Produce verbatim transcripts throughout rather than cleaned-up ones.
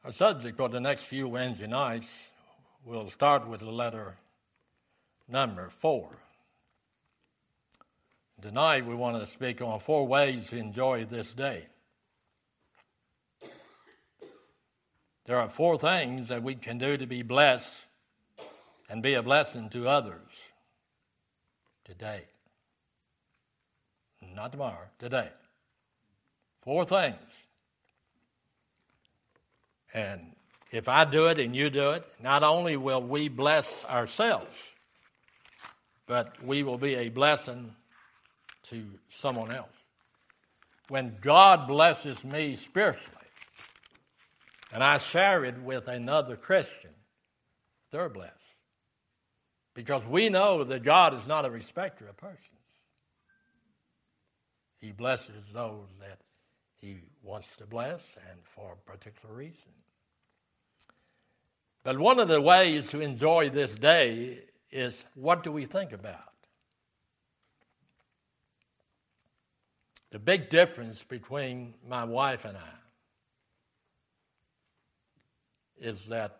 Our subject for the next few Wednesday nights will start with the letter number four. Tonight we want to speak on four ways to enjoy this day. There are four things that we can do to be blessed and be a blessing to others today. Not tomorrow, today. Four things. And if I do it and you do it, not only will we bless ourselves, but we will be a blessing to someone else. When God blesses me spiritually, and I share it with another Christian, they're blessed. Because we know that God is not a respecter of persons. He blesses those that He wants to bless and for a particular reason. But one of the ways to enjoy this day is, what do we think about? The big difference between my wife and I is that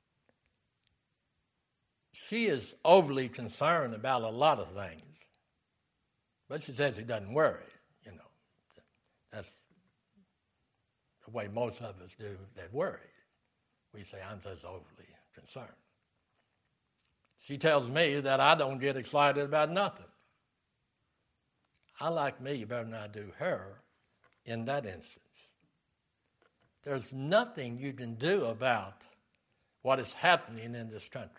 she is overly concerned about a lot of things, but she says she doesn't worry, you know. That's the way most of us do that worry. We say, I'm just overly concerned. She tells me that I don't get excited about nothing. I like me better than I do her in that instance. There's nothing you can do about what is happening in this country.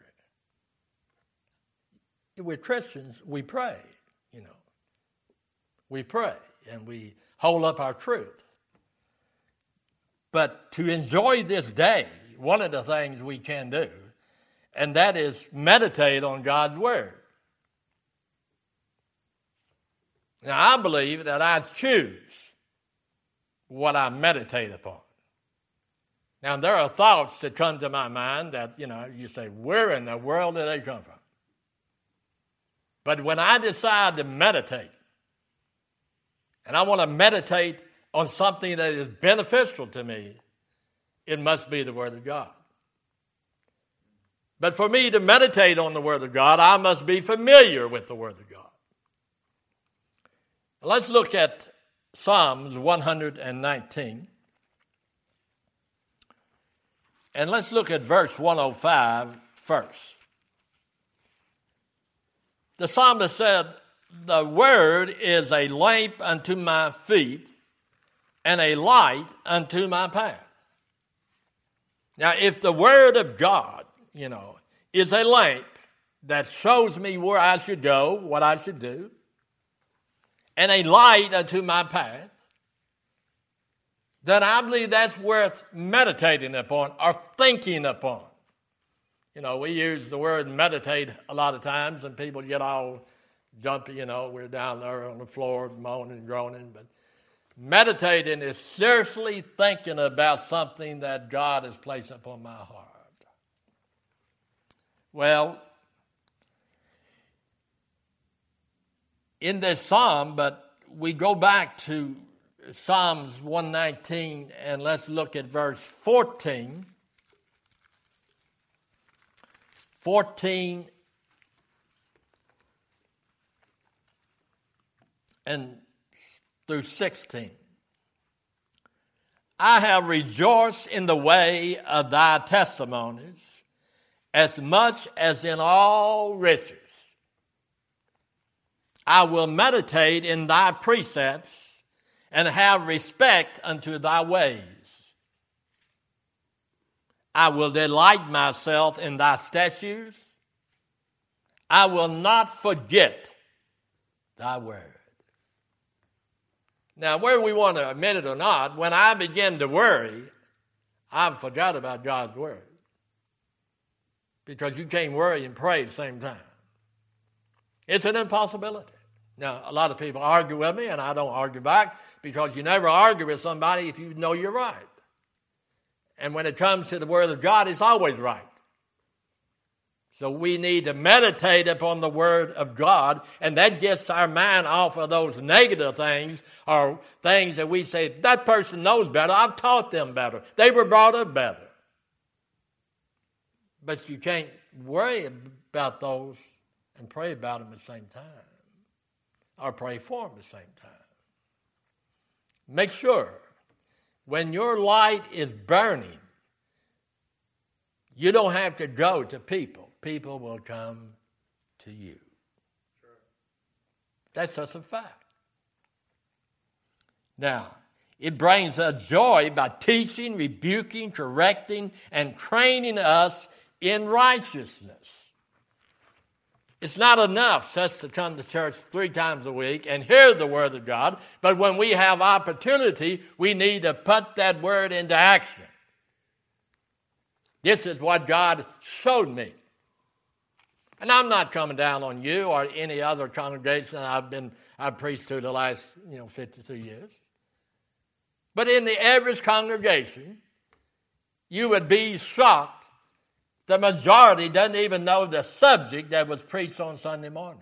We're Christians, we pray, you know. We pray and we hold up our truth. But to enjoy this day, one of the things we can do, and that is meditate on God's Word. Now, I believe that I choose what I meditate upon. Now, there are thoughts that come to my mind that, you know, you say, where in the world did they come from? But when I decide to meditate, and I want to meditate on something that is beneficial to me, it must be the Word of God. But for me to meditate on the Word of God, I must be familiar with the Word of God. Let's look at Psalms one hundred nineteen. And let's look at verse one oh five first. The psalmist said, the Word is a lamp unto my feet and a light unto my path. Now, if the Word of God, you know, is a lamp that shows me where I should go, what I should do, and a light unto my path, then I believe that's worth meditating upon or thinking upon. You know, we use the word meditate a lot of times, and people get all jumpy, you know, we're down there on the floor moaning and groaning, but meditating is seriously thinking about something that God has placed upon my heart. Well, in this psalm, but we go back to Psalms one nineteen, and let's look at verse fourteen. fourteen and through sixteen. I have rejoiced in the way of thy testimonies as much as in all riches. I will meditate in thy precepts and have respect unto thy ways. I will delight myself in thy statutes. I will not forget thy word. Now, whether we want to admit it or not, when I begin to worry, I've forgot about God's word. Because you can't worry and pray at the same time. It's an impossibility. Now, a lot of people argue with me, and I don't argue back, because you never argue with somebody if you know you're right. And when it comes to the Word of God, it's always right. So we need to meditate upon the Word of God, and that gets our mind off of those negative things or things that we say, that person knows better, I've taught them better, they were brought up better. But you can't worry about those and pray about them at the same time, or pray for them at the same time. Make sure when your light is burning, you don't have to go to people. People will come to you. That's just a fact. Now, it brings us joy by teaching, rebuking, correcting, and training us in righteousness. It's not enough just to come to church three times a week and hear the Word of God, but when we have opportunity, we need to put that Word into action. This is what God showed me. And I'm not coming down on you or any other congregation I've been I've preached to the last, you know, fifty-two years. But in the average congregation, you would be shocked. The majority doesn't even know the subject that was preached on Sunday morning.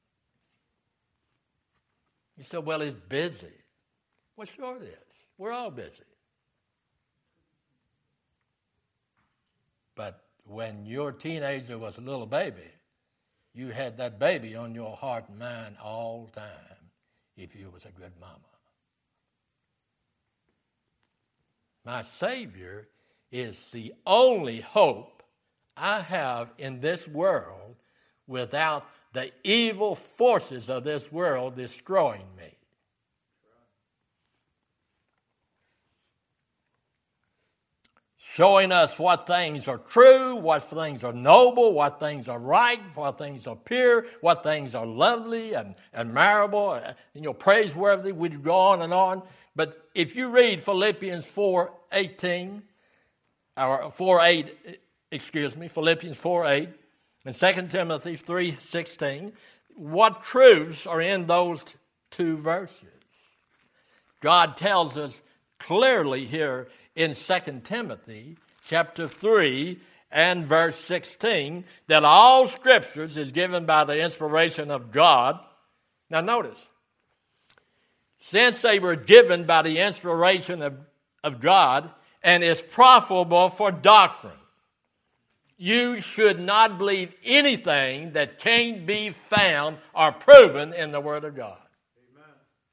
You say, well, he's busy. Well, sure it is. We're all busy. But when your teenager was a little baby, you had that baby on your heart and mind all the time if you was a good mama. My Savior is the only hope I have in this world without the evil forces of this world destroying me. Showing us what things are true, what things are noble, what things are right, what things are pure, what things are lovely and admirable, and, you know, praiseworthy. We go on and on. But if you read Philippians four eighteen, or four eight, excuse me, Philippians four eight, and Second Timothy three sixteen, what truths are in those t- two verses? God tells us clearly here in Second Timothy chapter three and verse sixteen that all scriptures is given by the inspiration of God. Now notice, since they were given by the inspiration of, of God and is profitable for doctrine, you should not believe anything that can't be found or proven in the Word of God. Amen.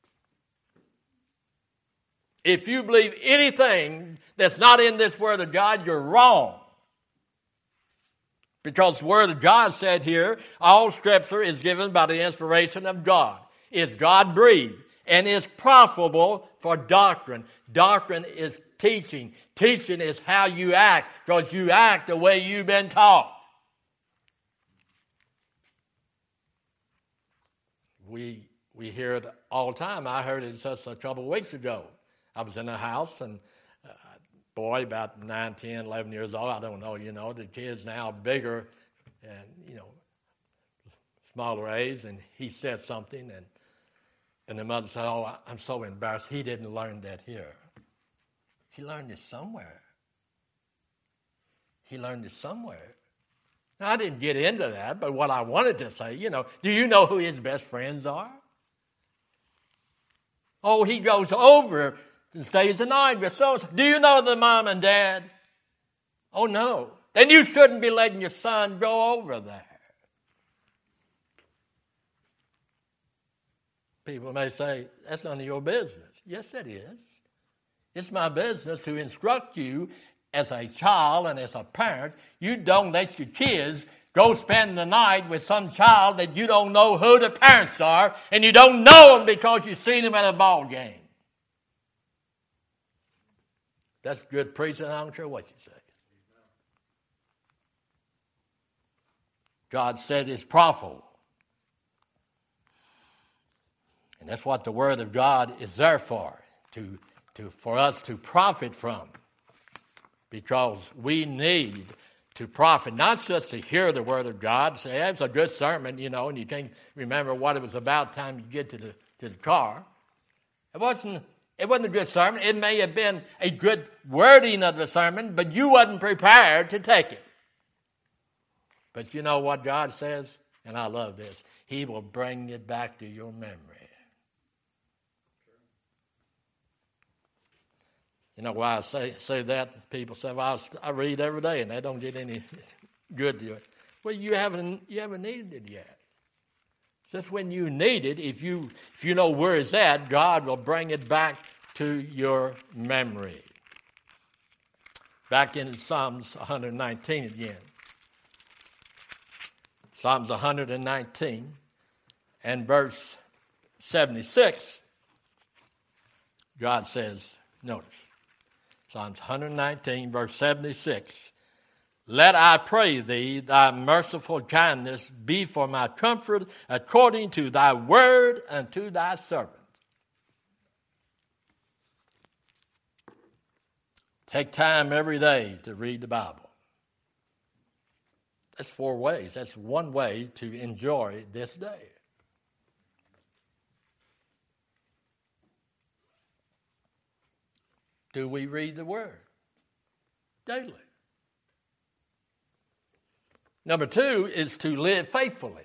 If you believe anything that's not in this Word of God, you're wrong. Because the Word of God said here, all Scripture is given by the inspiration of God. Is God breathed and is profitable for doctrine. Doctrine is teaching. Teaching is how you act, because you act the way you've been taught. We we hear it all the time. I heard it just a couple of weeks ago. I was in a house, and a boy about nine, ten, eleven years old, I don't know, you know, the kid's now bigger and, you know, smaller age, and he said something, and, and the mother said, oh, I'm so embarrassed. He didn't learn that here. He learned it somewhere. He learned it somewhere. Now, I didn't get into that, but what I wanted to say, you know, do you know who his best friends are? Oh, he goes over and stays the night with so Do you know the mom and dad? Oh, no. Then you shouldn't be letting your son go over there. People may say, that's none of your business. Yes, it is. It's my business to instruct you as a child and as a parent. You don't let your kids go spend the night with some child that you don't know who the parents are, and you don't know them because you've seen them at a ball game. That's good preaching. I don't care what you say. God said it's profitable. And that's what the Word of God is there for, to To, for us to profit from, because we need to profit, not just to hear the Word of God, say, that's a good sermon, you know, and you can't remember what it was about time you get to the to the car. It wasn't, it wasn't a good sermon. It may have been a good wording of the sermon, but you wasn't prepared to take it. But you know what God says? And I love this. He will bring it back to your memory. You know why I say say that? People say, well, I read every day, and they don't get any good to you. Well, you haven't you haven't needed it yet. Just when you need it, if you if you know where it's at, God will bring it back to your memory. Back in Psalms one nineteen again. Psalms one nineteen and verse seventy-six, God says, notice, Psalms one nineteen, verse seventy-six, let I pray thee, thy merciful kindness be for my comfort according to thy word unto thy servant. Take time every day to read the Bible. That's four ways. That's one way to enjoy this day. Do we read the Word daily? Number two is to live faithfully.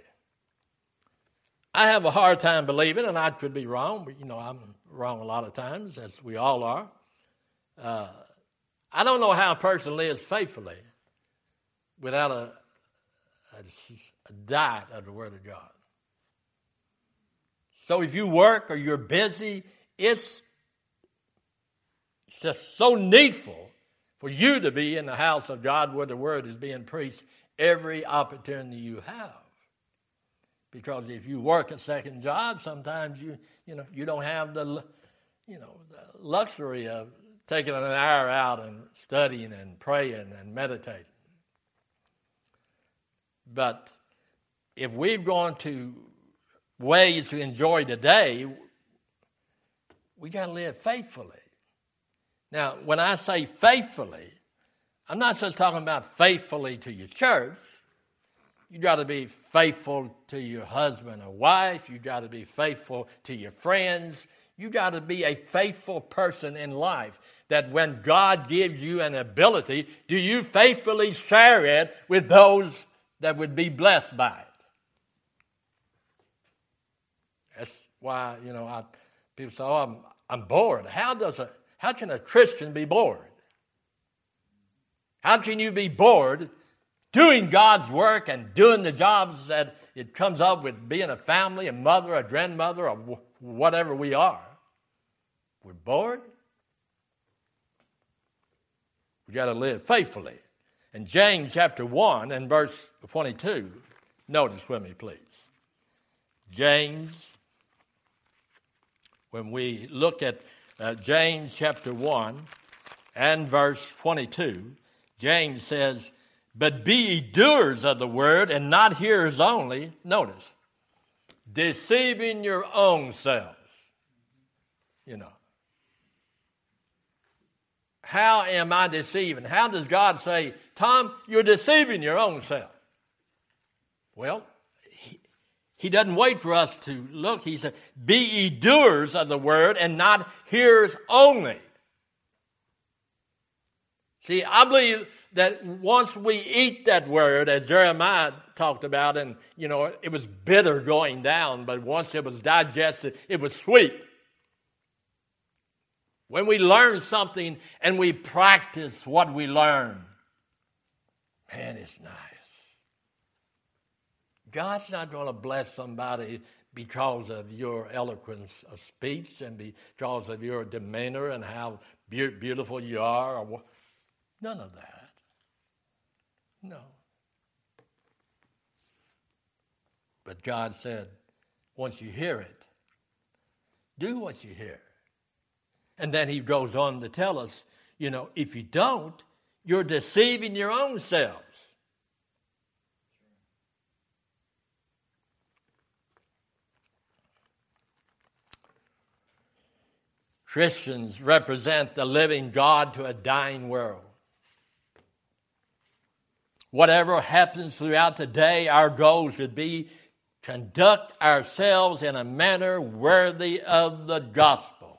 I have a hard time believing, and I could be wrong, but you know I'm wrong a lot of times, as we all are. Uh, I don't know how a person lives faithfully without a, a, a diet of the Word of God. So if you work or you're busy, it's It's just so needful for you to be in the house of God where the Word is being preached every opportunity you have. Because if you work a second job, sometimes you you know you don't have the you know the luxury of taking an hour out and studying and praying and meditating. But if we've gone to ways to enjoy the day, we got to live faithfully. Now, when I say faithfully, I'm not just talking about faithfully to your church. You got to be faithful to your husband or wife. You got to be faithful to your friends. You got to be a faithful person in life. That when God gives you an ability, do you faithfully share it with those that would be blessed by it? That's why, you know, I, people say, oh, I'm, I'm bored. How does a How can a Christian be bored? How can you be bored doing God's work and doing the jobs that it comes up with being a family, a mother, a grandmother, or whatever we are? We're bored. We got to live faithfully. In James chapter one and verse twenty-two, notice with me, please. James, when we look at Uh, James chapter one and verse twenty-two, James says, but be ye doers of the word and not hearers only, notice, deceiving your own selves. You know. How am I deceiving? How does God say, Tom, you're deceiving your own self? Well, He doesn't wait for us to look. He said, be ye doers of the word and not hearers only. See, I believe that once we eat that word, as Jeremiah talked about, and, you know, it was bitter going down, but once it was digested, it was sweet. When we learn something and we practice what we learn, man, it's nice. God's not going to bless somebody because of your eloquence of speech and because of your demeanor and how be- beautiful you are. Or none of that. No. But God said, once you hear it, do what you hear. And then he goes on to tell us, you know, if you don't, you're deceiving your own selves. Christians represent the living God to a dying world. Whatever happens throughout the day, our goal should be conduct ourselves in a manner worthy of the gospel.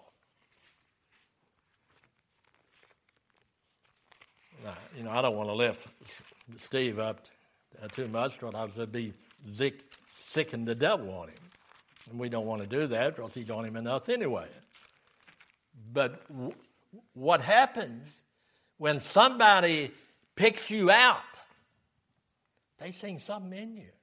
Now, you know, I don't want to lift Steve up too much, because I would be sick, sicking the devil on him. And we don't want to do that, because he's on him enough anyway. But w- what happens when somebody picks you out They seen something in you.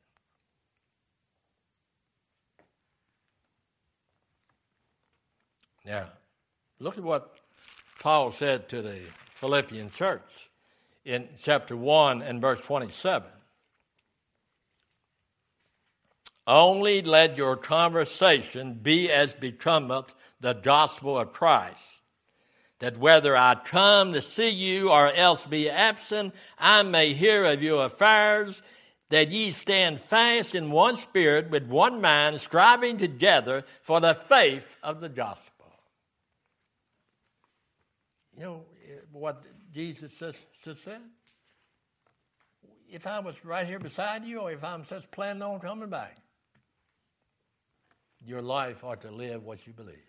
Now, look at what Paul said to the Philippian church in chapter one and verse twenty-seven. Only let your conversation be as becometh the gospel of Christ, that whether I come to see you or else be absent, I may hear of your affairs, that ye stand fast in one spirit with one mind, striving together for the faith of the gospel. You know what Jesus just, just said? If I was right here beside you, or if I'm just planning on coming back, your life ought to live what you believe.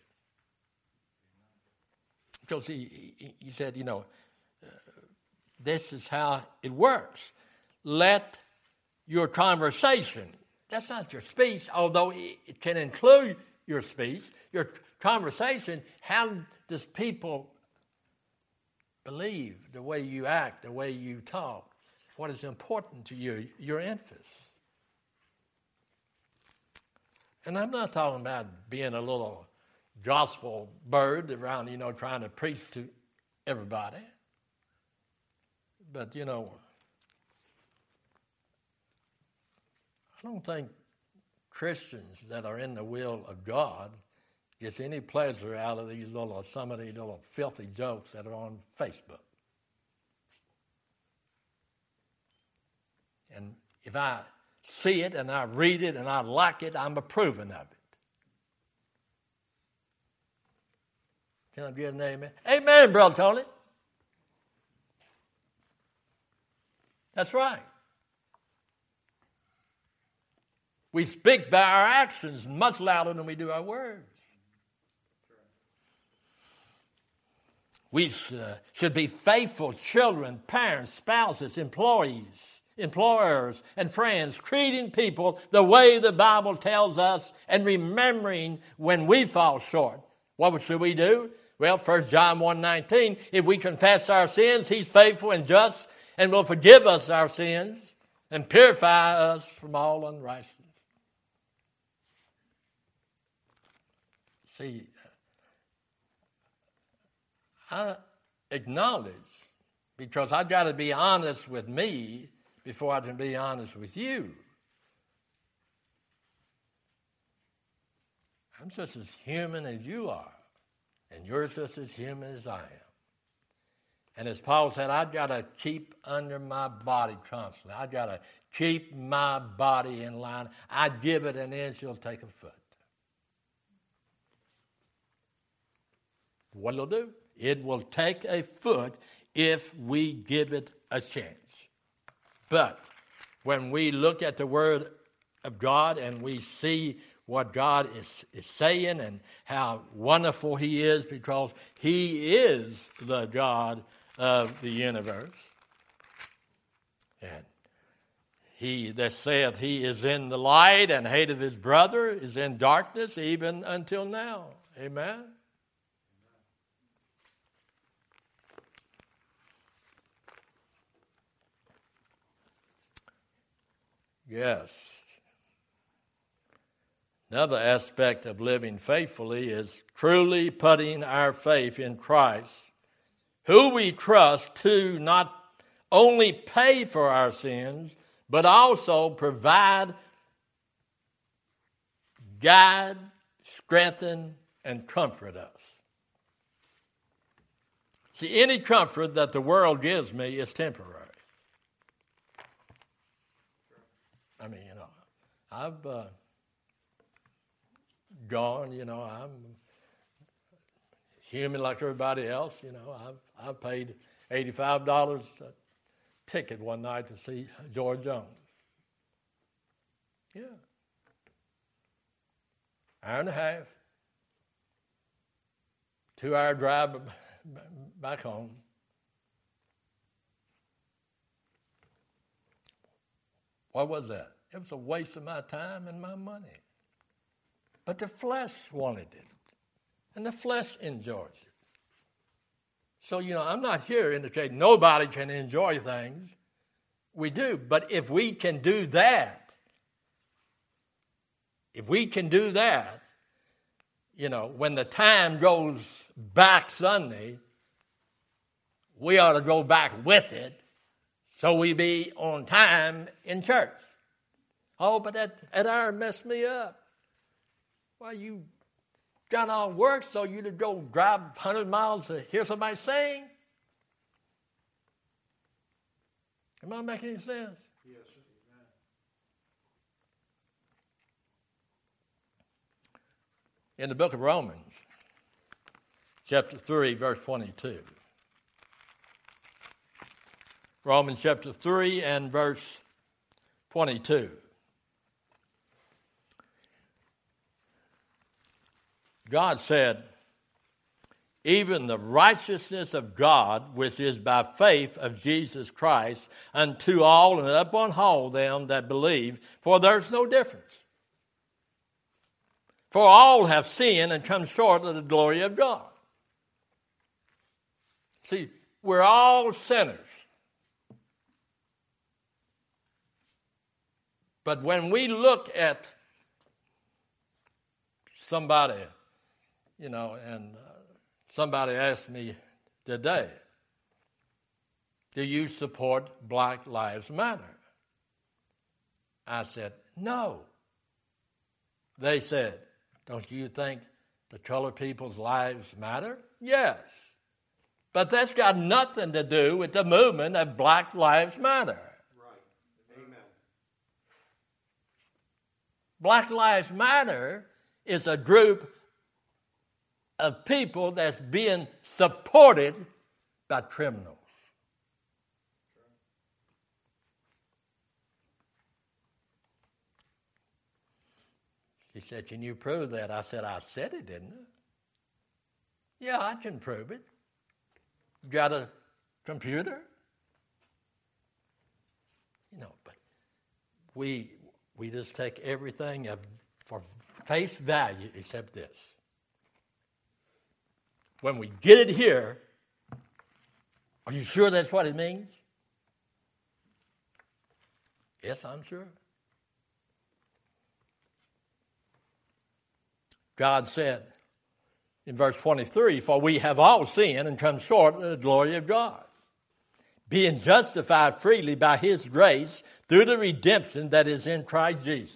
Because he, he, he said, you know, uh, this is how it works. Let your conversation, that's not your speech, although it can include your speech, your conversation, how does people believe, the way you act, the way you talk, what is important to you, your emphasis. And I'm not talking about being a little gospel bird around, you know, trying to preach to everybody. But, you know, I don't think Christians that are in the will of God gets any pleasure out of these little, some of these little filthy jokes that are on Facebook. And if I see it and I read it and I like it, I'm approving of it. Can I get an amen? Amen, Brother Tony. That's right. We speak by our actions much louder than we do our words. We uh, should be faithful children, parents, spouses, employees, employers, and friends, treating people the way the Bible tells us and remembering when we fall short. What should we do? Well, First John one nineteen, if we confess our sins, he's faithful and just and will forgive us our sins and purify us from all unrighteousness. See, I acknowledge, because I've got to be honest with me before I can be honest with you. I'm just as human as you are, and you're just as human as I am. And as Paul said, I've got to keep under my body constantly. I've got to keep my body in line. I give it an inch, it'll take a foot. What it'll do? It will take a foot if we give it a chance. But when we look at the Word of God and we see what God is, is saying and how wonderful He is, because He is the God of the universe. And he that saith he is in the light and hateth his brother is in darkness even until now. Amen? Yes. Another aspect of living faithfully is truly putting our faith in Christ, who we trust to not only pay for our sins, but also provide, guide, strengthen, and comfort us. See, any comfort that the world gives me is temporary. I mean, you know, I've uh, gone, you know, I'm human like everybody else, you know. I've, I've paid eighty-five dollars a ticket one night to see George Jones. Yeah. Hour and a half. Two-hour drive back home. What was that? It was a waste of my time and my money. But the flesh wanted it. And the flesh enjoys it. So, you know, I'm not here indicating nobody can enjoy things. We do. But if we can do that, if we can do that, you know, when the time goes back Sunday, we ought to go back with it so we be on time in church. Oh, but that, that hour messed me up. Well, you got all work so you to go drive one hundred miles to hear somebody sing? Am I making any sense? Yes. In the book of Romans, chapter three, verse twenty-two. Romans chapter three and verse twenty-two. God said, even the righteousness of God, which is by faith of Jesus Christ, unto all and upon all them that believe, for there's no difference. For all have sinned and come short of the glory of God. See, we're all sinners. But when we look at somebody, you know, and uh, somebody asked me today, do you support Black Lives Matter? I said, no. They said, don't you think the colored people's lives matter? Yes. But that's got nothing to do with the movement of Black Lives Matter. Right. Amen. Black Lives Matter is a group of people that's being supported by criminals. He said, can you prove that? I said, I said it, didn't I? Yeah, I can prove it. Got a computer? You know, but we we just take everything of, for face value except this. When we get it here, are you sure that's what it means? Yes, I'm sure. God said in verse twenty-three, for we have all sinned and come short of the glory of God, being justified freely by his grace through the redemption that is in Christ Jesus.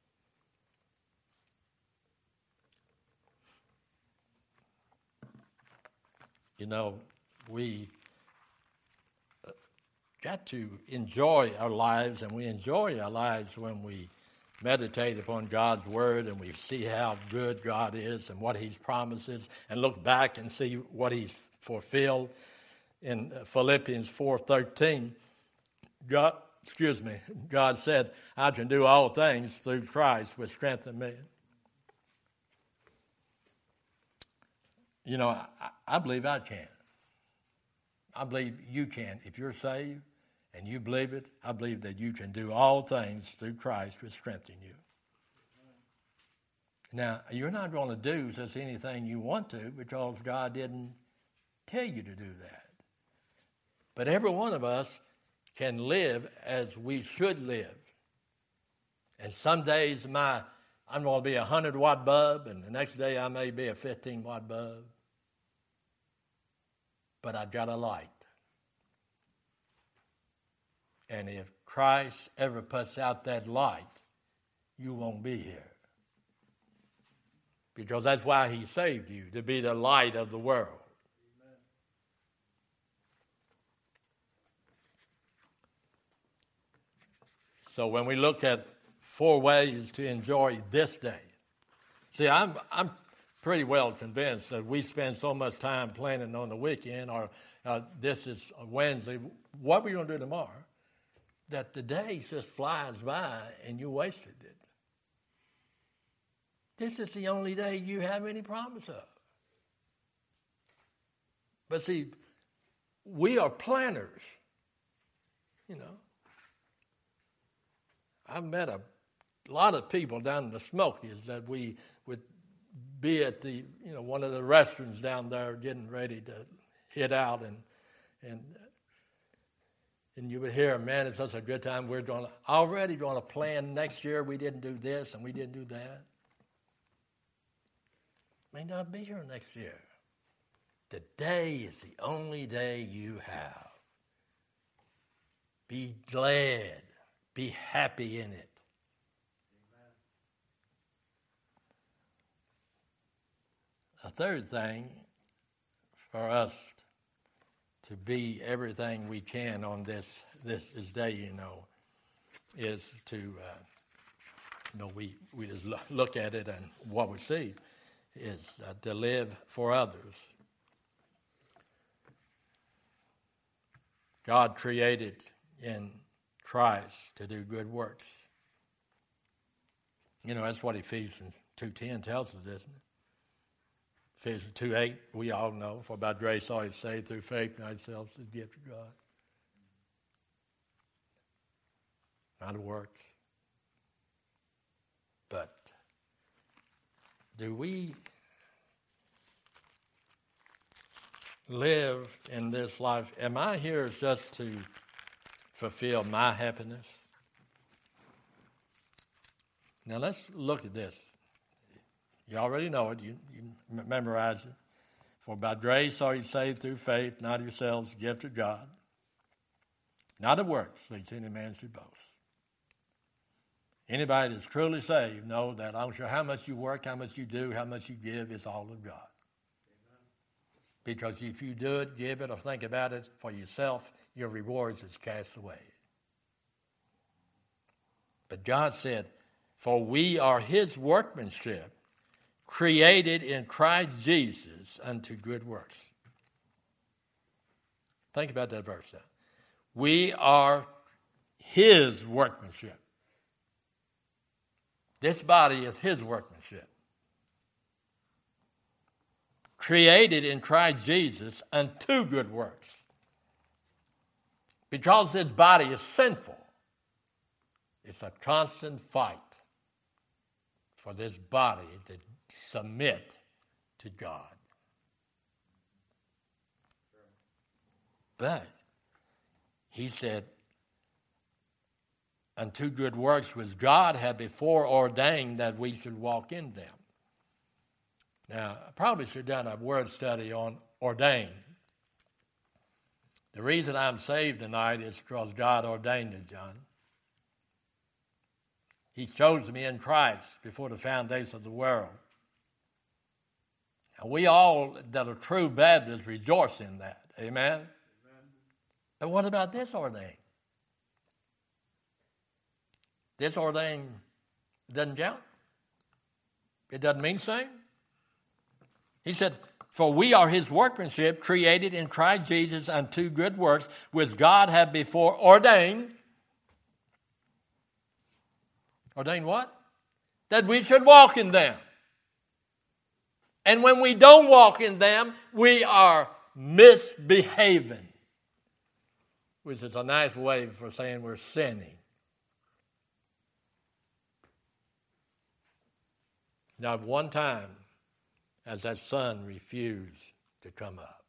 You know, we got to enjoy our lives, and we enjoy our lives when we meditate upon God's word and we see how good God is and what he's promises, and look back and see what he's fulfilled. In Philippians four thirteen, God, excuse me, God said, I can do all things through Christ which strengthen me. You know, I, I believe I can. I believe you can. If you're saved and you believe it, I believe that you can do all things through Christ which strengthen you. Now, you're not going to do just anything you want to because God didn't tell you to do that. But every one of us can live as we should live. And some days my I'm going to be a one hundred watt bulb, and the next day I may be a fifteen watt bulb. But I've got a light. And if Christ ever puts out that light, you won't be here. Because that's why he saved you, to be the light of the world. Amen. So when we look at four ways to enjoy this day, see, I'm I'm pretty well convinced that we spend so much time planning on the weekend, or uh, this is Wednesday, what are we going to do tomorrow, that the day just flies by and you wasted it. This is the only day you have any promise of. But see, we are planners, you know. I've met a lot of people down in the Smokies that we would be at the, you know, one of the restaurants down there getting ready to head out, and and and you would hear, man, it's such a good time. We're going to, already going to plan next year. We didn't do this and we didn't do that. May not be here next year. Today is the only day you have. Be glad. Be happy in it. A third thing for us to be everything we can on this this, this day, you know, is to, uh, you know, we, we just look at it and what we see is uh, to live for others. God created in Christ to do good works. You know, that's what Ephesians two ten tells us, isn't it? Ephesians two eight, we all know, for by grace are you saved through faith in ourselves, the gift of God. Not of works. But do we live in this life? Am I here just to fulfill my happiness? Now let's look at this. You already know it. You, you memorize it. For by grace are you saved through faith, not yourselves, the gift of God. Not of works, lest any man should boast. Anybody that's truly saved know that I don't care how much you work, how much you do, how much you give, it's all of God. Amen. Because if you do it, give it, or think about it for yourself, your rewards is cast away. But God said, for we are his workmanship, created in Christ Jesus unto good works. Think about that verse now. We are his workmanship. This body is his workmanship. Created in Christ Jesus unto good works. Because this body is sinful, it's a constant fight for this body to submit to God. But he said, unto good works which God had before ordained that we should walk in them. Now, I probably should have done a word study on ordained. The reason I'm saved tonight is because God ordained it, John. He chose me in Christ before the foundation of the world. And we all that are true Baptists rejoice in that. Amen? Amen. But what about this ordained? This ordained doesn't count? It doesn't mean the same? He said, for we are his workmanship, created in Christ Jesus unto good works, which God had before ordained. Ordained what? That we should walk in them. And when we don't walk in them, we are misbehaving, which is a nice way for saying we're sinning. Not one time has that sun refused to come up.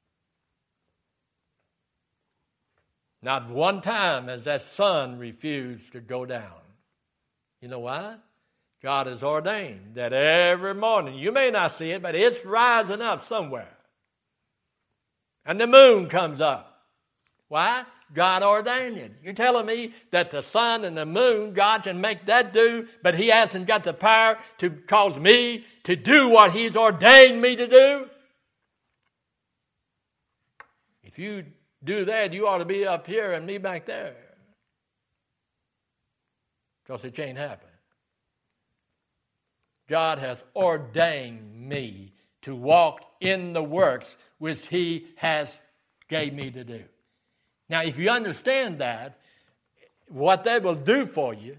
Not one time has that sun refused to go down. You know why? God has ordained that every morning, you may not see it, but it's rising up somewhere. And the moon comes up. Why? God ordained it. You're telling me that the sun and the moon, God can make that do, but he hasn't got the power to cause me to do what he's ordained me to do? If you do that, you ought to be up here and me back there. Because it can't happen. God has ordained me to walk in the works which he has gave me to do. Now, if you understand that, what that will do for you,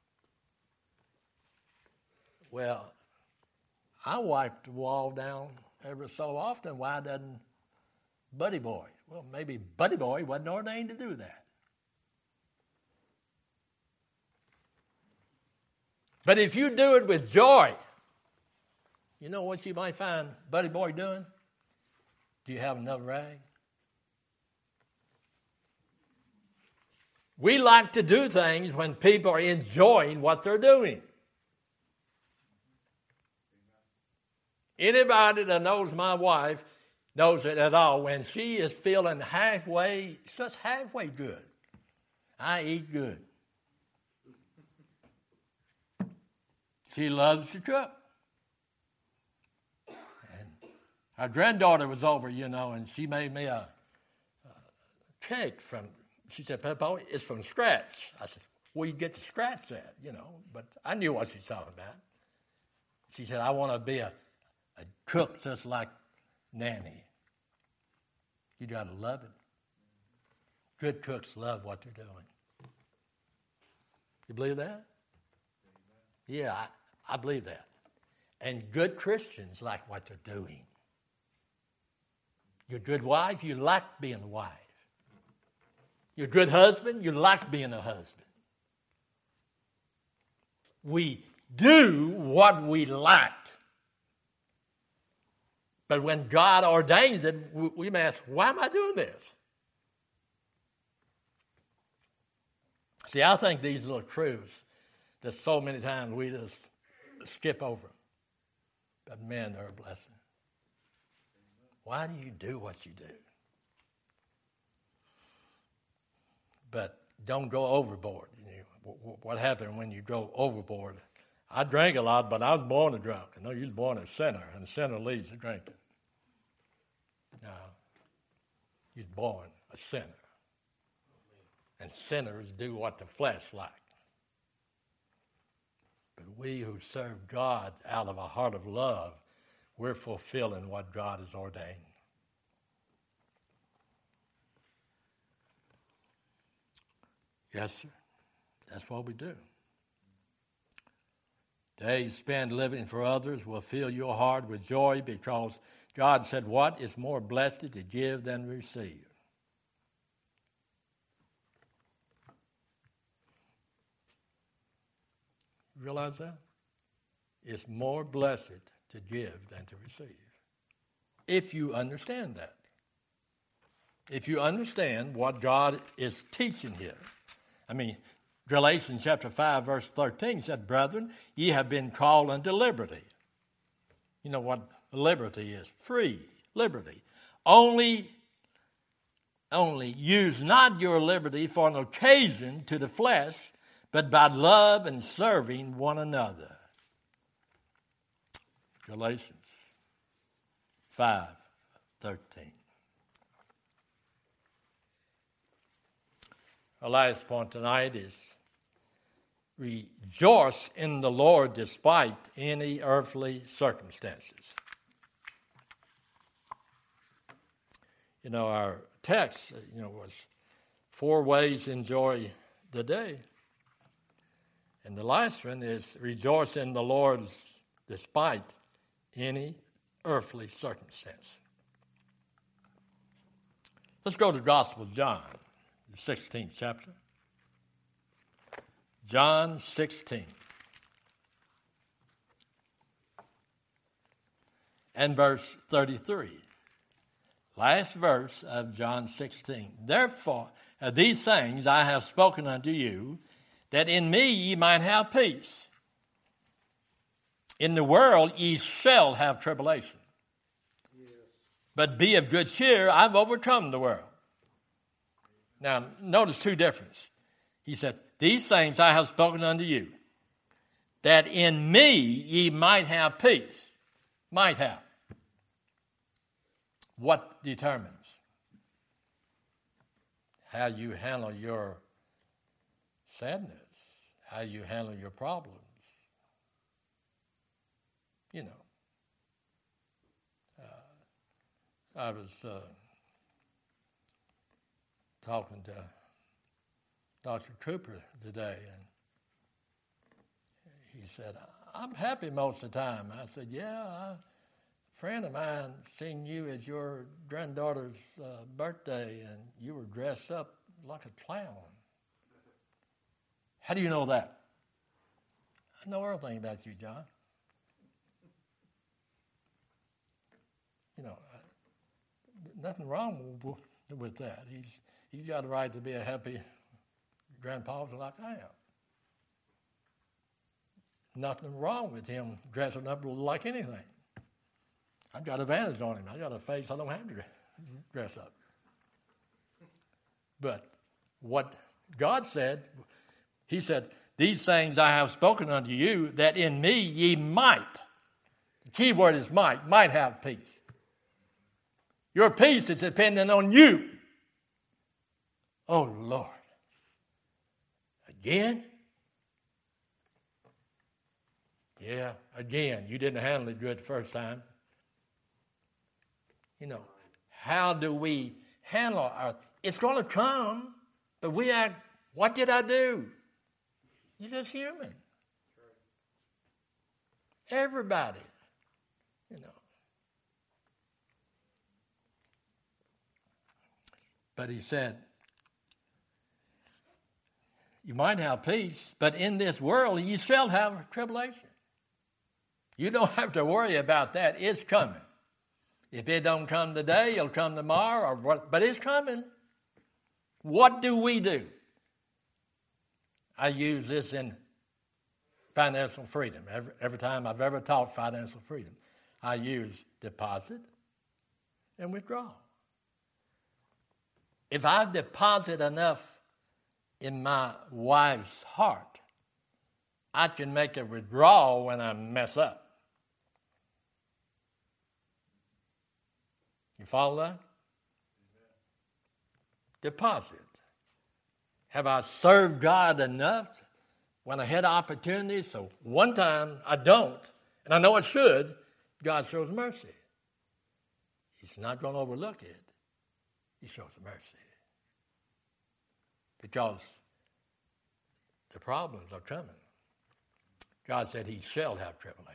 well, I wipe the wall down every so often. Why doesn't Buddy Boy? Well, maybe Buddy Boy wasn't ordained to do that. But if you do it with joy, you know what you might find Buddy Boy doing? Do you have another rag? We like to do things when people are enjoying what they're doing. Anybody that knows my wife knows it at all. When she is feeling halfway, just halfway good, I eat good. She loves to cook. And our granddaughter was over, you know, and she made me a, a cake from, she said, Papa, it's from scratch. I said, where you get the scratch at, you know, but I knew what she's talking about. She said, I want to be a, a cook just like Nanny. You got to love it. Good cooks love what they're doing. You believe that? Yeah, I, I believe that. And good Christians like what they're doing. You're a good wife, you like being a wife. You're a good husband, you like being a husband. We do what we like. But when God ordains it, we may ask, why am I doing this? See, I think these little truths that so many times we just skip over. But man, they're a blessing. Why do you do what you do? But don't go overboard. You know, what happened when you go overboard? I drank a lot, but I was born a drunk. I know you was born a sinner, and a sinner leads to drinking. No, you was born a sinner. And sinners do what the flesh like. But we who serve God out of a heart of love, we're fulfilling what God has ordained. Yes, sir. That's what we do. Days spent living for others will fill your heart with joy because God said, what is more blessed to give than receive? Realize that? It's more blessed to give than to receive. If you understand that. If you understand what God is teaching here. I mean, Galatians chapter five, verse thirteen said, brethren, ye have been called unto liberty. You know what liberty is? Free liberty. Only, only use not your liberty for an occasion to the flesh, but by love and serving one another. Galatians five thirteen. Our last point tonight is rejoice in the Lord despite any earthly circumstances. You know, our text, you know, was four ways to enjoy the day. And the last one is rejoice in the Lord despite any earthly circumstance. Let's go to the Gospel of John, the sixteenth chapter. John sixteen. And verse thirty-three. Last verse of John sixteen. Therefore, of these things I have spoken unto you, that in me ye might have peace. In the world ye shall have tribulation. Yes. But be of good cheer, I've overcome the world. Now, notice two differences. He said, these things I have spoken unto you, that in me ye might have peace. Might have. What determines how you handle your sadness, how you handle your problems? You know, uh, I was uh, talking to Doctor Cooper today, and he said, I'm happy most of the time. I said, yeah, I, a friend of mine seen you at your granddaughter's uh, birthday, and you were dressed up like a clown. How do you know that? I know everything about you, John. You know, nothing wrong with that. He's he's got a right to be a happy grandpas like I am. Nothing wrong with him dressing up like anything. I've got advantage on him. I got a face I don't have to dress up. But what God said, he said, these things I have spoken unto you, that in me ye might, the key word is might, might have peace. Your peace is dependent on you. Oh, Lord. Again? Yeah, again. You didn't handle it good the first time. You know, how do we handle our... It's going to come, but we act, what did I do? You're just human. Everybody, you know. But he said, you might have peace, but in this world you shall have tribulation. You don't have to worry about that. It's coming. If it don't come today, it'll come tomorrow, or what, but it's coming. What do we do? I use this in financial freedom. Every, every time I've ever taught financial freedom, I use deposit and withdraw. If I deposit enough in my wife's heart, I can make a withdrawal when I mess up. You follow that? Deposit. Have I served God enough when I had opportunities? So one time I don't, and I know I should, God shows mercy. He's not going to overlook it. He shows mercy. Because the problems are coming. God said he shall have tribulation.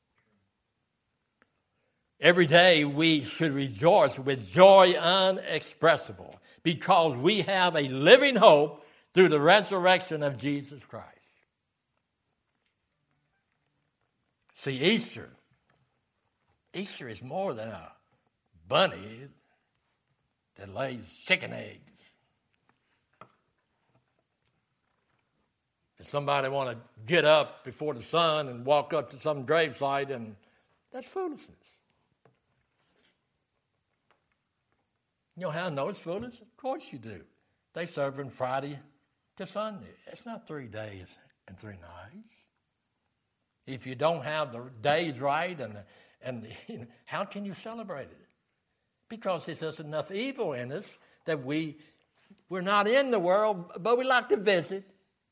Every day we should rejoice with joy unexpressible because we have a living hope through the resurrection of Jesus Christ. See, Easter, Easter is more than a bunny that lays chicken eggs. If somebody want to get up before the sun and walk up to some gravesite, and that's foolishness. You know how I know it's foolish? Of course you do. They serve from Friday to Sunday. It's not three days and three nights. If you don't have the days right, and and you know, how can you celebrate it? Because there's just enough evil in us that we, we're not in the world, but we like to visit.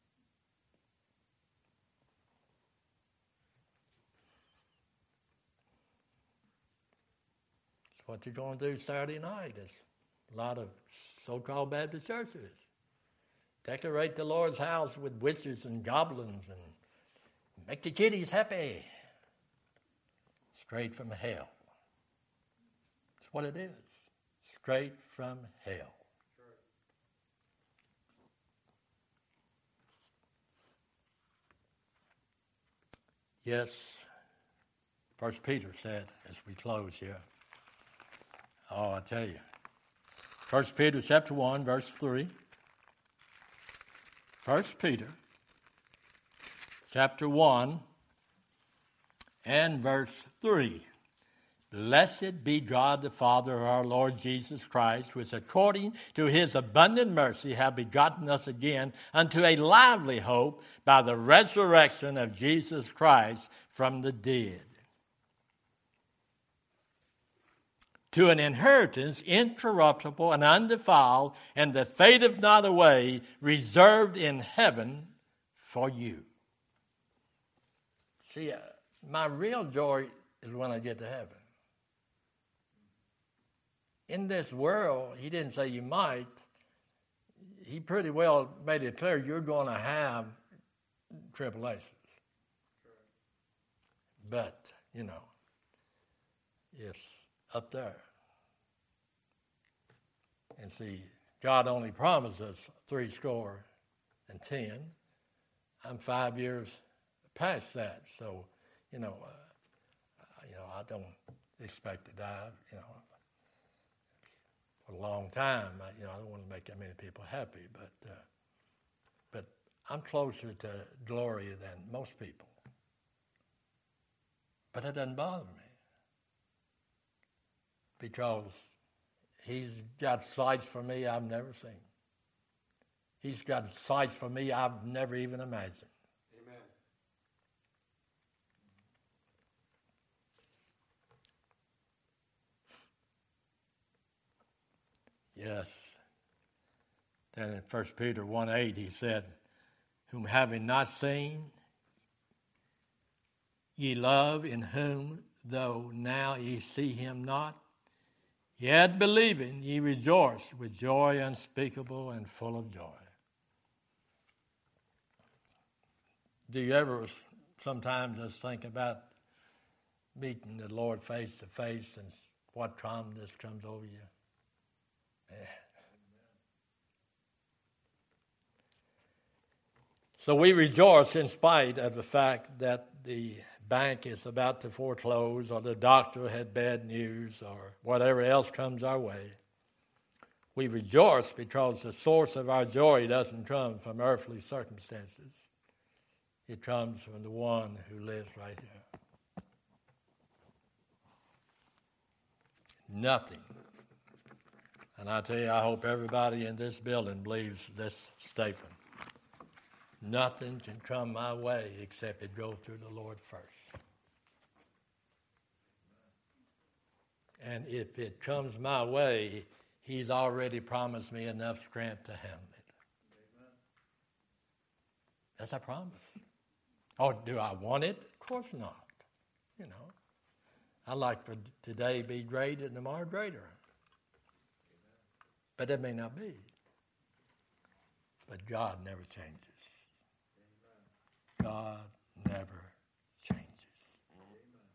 That's what you're going to do Saturday night. Is a lot of so-called Baptist churches. Decorate the Lord's house with witches and goblins and make the kiddies happy. Straight from hell. That's what it is. Straight from hell. Yes, First Peter said, as we close here, oh, I tell you, First Peter chapter one, verse three. First Peter chapter one and verse three. Blessed be God the Father of our Lord Jesus Christ, which according to his abundant mercy have begotten us again unto a lively hope by the resurrection of Jesus Christ from the dead, to an inheritance incorruptible and undefiled, and that fadeth not away, reserved in heaven for you. See, uh, my real joy is when I get to heaven. In this world, he didn't say you might. He pretty well made it clear you're going to have tribulations. But, you know, it's up there. And see, God only promised us three score and ten. I'm five years past that, so, you know, uh, you know, I don't expect to die, you know, for a long time. I, you know, I don't want to make that many people happy, but uh, but I'm closer to glory than most people. But it doesn't bother me. Because he's got sights for me I've never seen. He's got sights for me I've never even imagined. Amen. Yes. Then in First Peter one eight he said, whom having not seen, ye love, in whom, though now ye see him not, yet believing ye rejoice with joy unspeakable and full of joy. Do you ever sometimes just think about meeting the Lord face to face and what trauma just comes over you? Yeah. So we rejoice in spite of the fact that the bank is about to foreclose or the doctor had bad news or whatever else comes our way. We rejoice because the source of our joy doesn't come from earthly circumstances. It comes from the one who lives right here. Nothing. And I tell you, I hope everybody in this building believes this statement. Nothing can come my way except it go through the Lord first. And if it comes my way, he's already promised me enough strength to handle it. Amen. That's a promise. Oh, do I want it? Of course not. You know, I like for today be great and tomorrow greater. Amen. But it may not be. But God never changes. Amen. God never